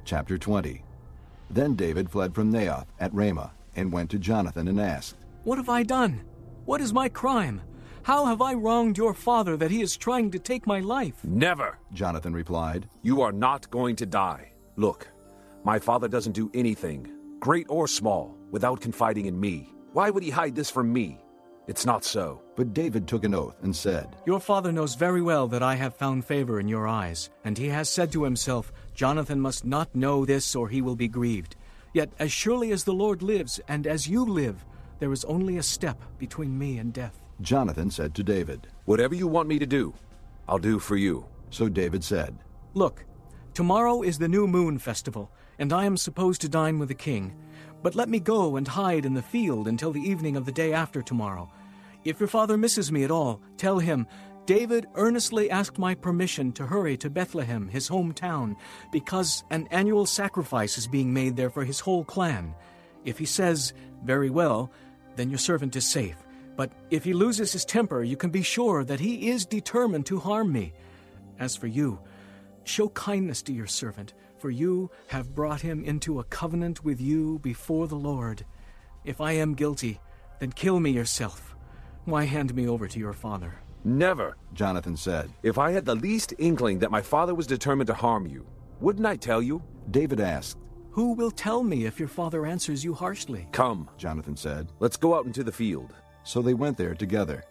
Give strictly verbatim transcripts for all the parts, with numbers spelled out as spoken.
Chapter twenty. Then David fled from Naioth at Ramah and went to Jonathan and asked, "What have I done? What is my crime? How have I wronged your father that he is trying to take my life?" "Never," Jonathan replied. "You are not going to die. Look, my father doesn't do anything, great or small, without confiding in me. Why would he hide this from me? It's not so." But David took an oath and said, "Your father knows very well that I have found favor in your eyes, and he has said to himself, 'Jonathan must not know this, or he will be grieved.' Yet as surely as the Lord lives, and as you live, there is only a step between me and death." Jonathan said to David, "Whatever you want me to do, I'll do for you." So David said, "Look, tomorrow is the new moon festival, and I am supposed to dine with the king. But let me go and hide in the field until the evening of the day after tomorrow. If your father misses me at all, tell him, 'David earnestly asked my permission to hurry to Bethlehem, his hometown, because an annual sacrifice is being made there for his whole clan.' If he says, 'Very well,' then your servant is safe. But if he loses his temper, you can be sure that he is determined to harm me. As for you, show kindness to your servant, for you have brought him into a covenant with you before the Lord. If I am guilty, then kill me yourself. Why hand me over to your father?" "Never," Jonathan said. "If I had the least inkling that my father was determined to harm you, wouldn't I tell you?" David asked, "Who will tell me if your father answers you harshly?" "Come," Jonathan said. "let's go out into the field." So they went there together.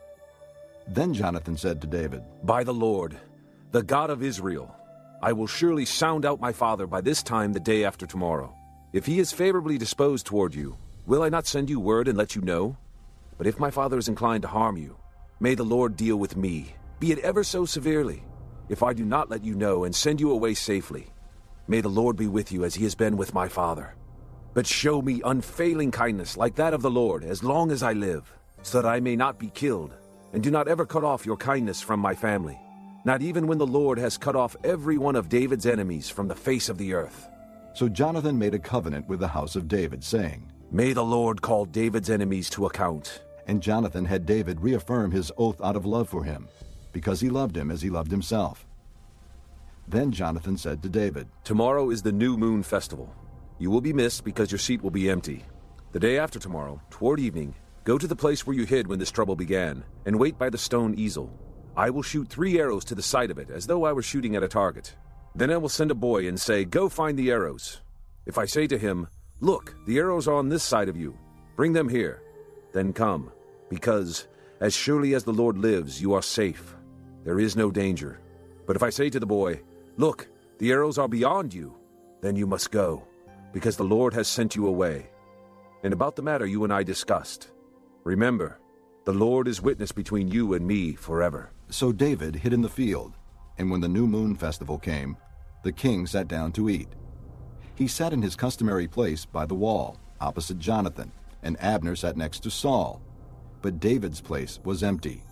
Then Jonathan said to David, "By the Lord, the God of Israel, I will surely sound out my father by this time the day after tomorrow. If he is favorably disposed toward you, will I not send you word and let you know? But if my father is inclined to harm you, may the Lord deal with me, be it ever so severely, if I do not let you know and send you away safely. May the Lord be with you as he has been with my father. But show me unfailing kindness like that of the Lord as long as I live, so that I may not be killed, and do not ever cut off your kindness from my family, not even when the Lord has cut off every one of David's enemies from the face of the earth." So Jonathan made a covenant with the house of David, saying, "May the Lord call David's enemies to account." And Jonathan had David reaffirm his oath out of love for him, because he loved him as he loved himself. Then Jonathan said to David, "Tomorrow is the new moon festival. You will be missed because your seat will be empty. The day after tomorrow, toward evening, go to the place where you hid when this trouble began, and wait by the stone easel. I will shoot three arrows to the side of it, as though I were shooting at a target. Then I will send a boy and say, 'Go find the arrows.' If I say to him, 'Look, the arrows are on this side of you. Bring them here,' then come, because as surely as the Lord lives, you are safe. There is no danger. But if I say to the boy, 'Look, the arrows are beyond you,' then you must go, because the Lord has sent you away. And about the matter you and I discussed, remember, the Lord is witness between you and me forever." So David hid in the field, and when the new moon festival came, the king sat down to eat. He sat in his customary place by the wall, opposite Jonathan, and Abner sat next to Saul. But David's place was empty.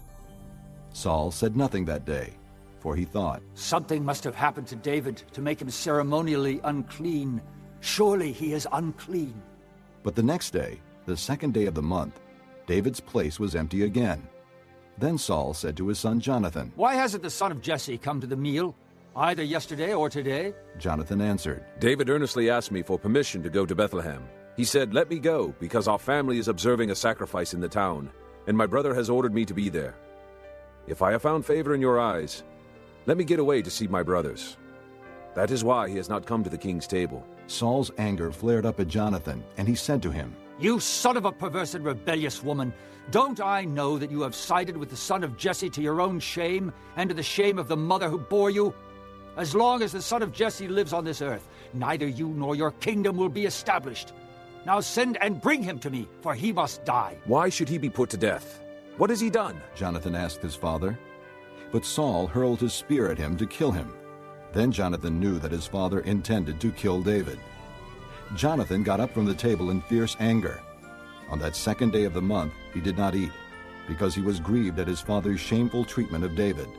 Saul said nothing that day, for he thought, "Something must have happened to David to make him ceremonially unclean. Surely he is unclean." But the next day, the second day of the month, David's place was empty again. Then Saul said to his son Jonathan, "Why hasn't the son of Jesse come to the meal, either yesterday or today?" Jonathan answered, "David earnestly asked me for permission to go to Bethlehem. He said, 'Let me go, because our family is observing a sacrifice in the town, and my brother has ordered me to be there. If I have found favor in your eyes, let me get away to see my brothers.' That is why he has not come to the king's table." Saul's anger flared up at Jonathan, and he said to him, "You son of a perverse and rebellious woman! Don't I know that you have sided with the son of Jesse to your own shame, and to the shame of the mother who bore you? As long as the son of Jesse lives on this earth, neither you nor your kingdom will be established. Now send and bring him to me, for he must die." "Why should he be put to death? What has he done?" Jonathan asked his father. But Saul hurled his spear at him to kill him. Then Jonathan knew that his father intended to kill David. Jonathan got up from the table in fierce anger. On that second day of the month he did not eat, because he was grieved at his father's shameful treatment of David.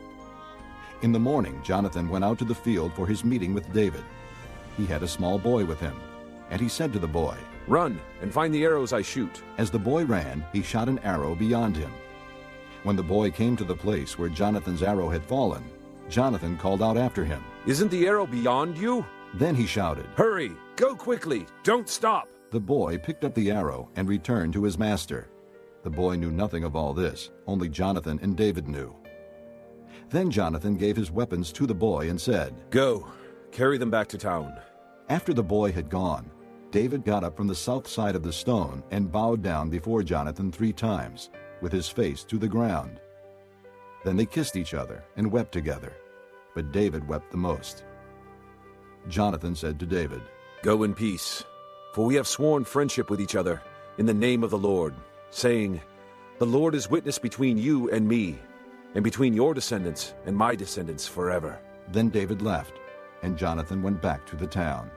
In the morning Jonathan went out to the field for his meeting with David. He had a small boy with him, and he said to the boy, "Run and find the arrows I shoot." As the boy ran, he shot an arrow beyond him. When the boy came to the place where Jonathan's arrow had fallen, Jonathan called out after him, "Isn't the arrow beyond you?" Then he shouted, "Hurry! Go quickly! Don't stop!" The boy picked up the arrow and returned to his master. The boy knew nothing of all this, only Jonathan and David knew. Then Jonathan gave his weapons to the boy and said, "Go, carry them back to town." After the boy had gone, David got up from the south side of the stone and bowed down before Jonathan three times, with his face to the ground. Then they kissed each other and wept together, but David wept the most. Jonathan said to David, "Go in peace, for we have sworn friendship with each other in the name of the Lord, saying, 'The Lord is witness between you and me, and between your descendants and my descendants forever.'" Then David left, and Jonathan went back to the town.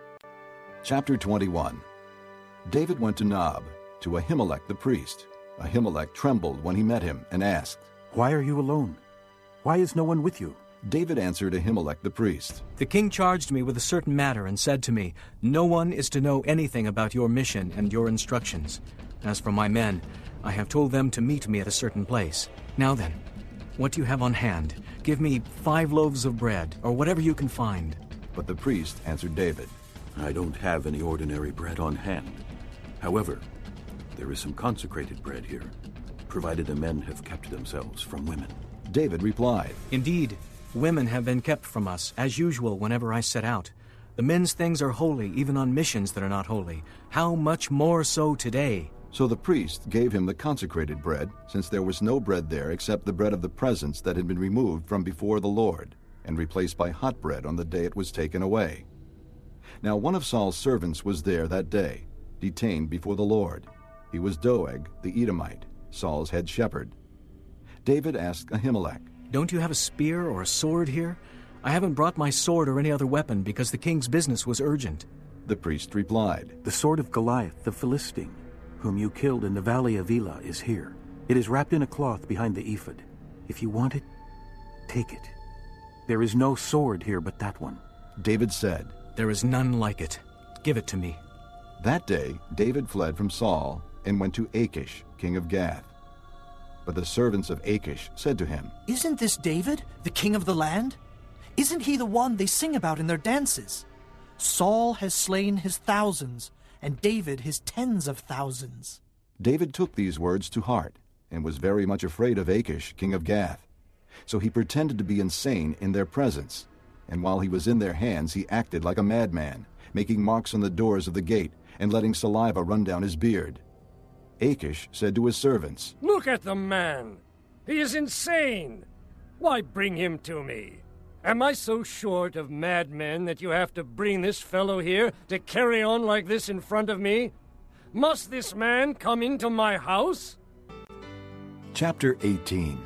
Chapter twenty-one. David went to Nob, to Ahimelech the priest. Ahimelech trembled when he met him and asked, "Why are you alone? Why is no one with you?" David answered Ahimelech the priest, The king charged me with a certain matter and said to me, No one is to know anything about your mission and your instructions. As for my men, I have told them to meet me at a certain place. Now then, what do you have on hand? Give me five loaves of bread, or whatever you can find. But the priest answered David, "I don't have any ordinary bread on hand. However, there is some consecrated bread here, provided the men have kept themselves from women." David replied, Indeed, women have been kept from us, as usual whenever I set out. The men's things are holy, even on missions that are not holy. How much more so today? So the priest gave him the consecrated bread, since there was no bread there except the bread of the presence that had been removed from before the Lord, and replaced by hot bread on the day it was taken away. Now one of Saul's servants was there that day, detained before the Lord. He was Doeg the Edomite, Saul's head shepherd. David asked Ahimelech, Don't you have a spear or a sword here? I haven't brought my sword or any other weapon because the king's business was urgent. The priest replied, "The sword of Goliath the Philistine, whom you killed in the valley of Elah, is here. It is wrapped in a cloth behind the ephod. If you want it, take it. There is no sword here but that one." David said, There is none like it. Give it to me. That day David fled from Saul and went to Achish, king of Gath. But the servants of Achish said to him, Isn't this David, the king of the land? Isn't he the one they sing about in their dances? Saul has slain his thousands, and David his tens of thousands. David took these words to heart, and was very much afraid of Achish, king of Gath. So he pretended to be insane in their presence, and while he was in their hands he acted like a madman, making marks on the doors of the gate, and letting saliva run down his beard. Achish said to his servants, Look at the man! He is insane! Why bring him to me? Am I so short of madmen that you have to bring this fellow here to carry on like this in front of me? Must this man come into my house? Chapter eighteen.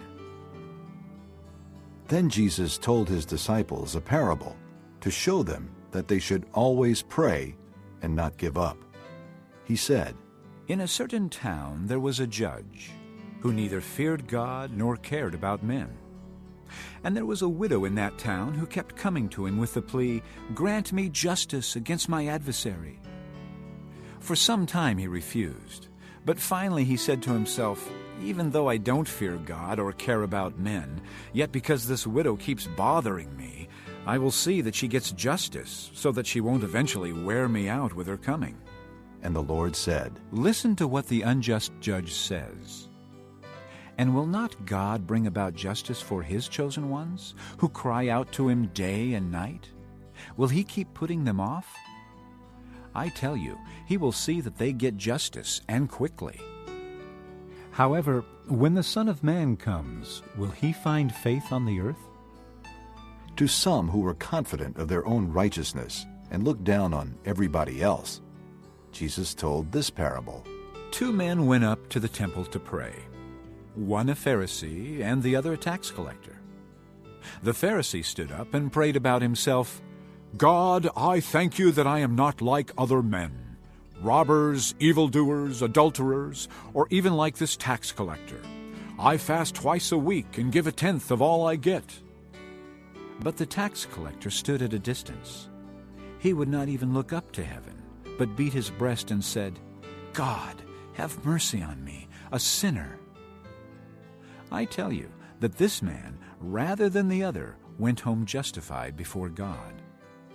Then Jesus told his disciples a parable to show them that they should always pray and not give up. He said, In a certain town there was a judge who neither feared God nor cared about men. And there was a widow in that town who kept coming to him with the plea, Grant me justice against my adversary. For some time he refused, but finally he said to himself, Even though I don't fear God or care about men, yet because this widow keeps bothering me, I will see that she gets justice, so that she won't eventually wear me out with her coming. And the Lord said, Listen to what the unjust judge says. And will not God bring about justice for his chosen ones, who cry out to him day and night? Will he keep putting them off? I tell you, he will see that they get justice, and quickly. However, when the Son of Man comes, will he find faith on the earth? To some who were confident of their own righteousness and looked down on everybody else, Jesus told this parable. Two men went up to the temple to pray, one a Pharisee and the other a tax collector. The Pharisee stood up and prayed about himself, God, I thank you that I am not like other men, robbers, evildoers, adulterers, or even like this tax collector. I fast twice a week and give a tenth of all I get. But the tax collector stood at a distance. He would not even look up to heaven, but beat his breast and said, God, have mercy on me, a sinner. I tell you that this man, rather than the other, went home justified before God.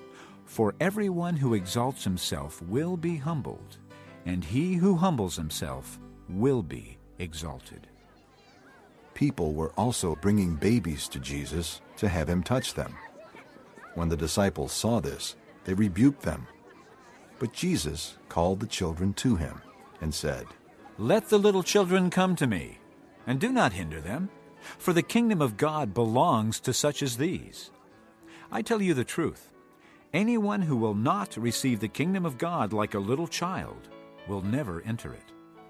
For everyone who exalts himself will be humbled, and he who humbles himself will be exalted." People were also bringing babies to Jesus to have him touch them. When the disciples saw this, they rebuked them. But Jesus called the children to him and said, "Let the little children come to me, and do not hinder them, for the kingdom of God belongs to such as these. I tell you the truth, anyone who will not receive the kingdom of God like a little child will never enter it."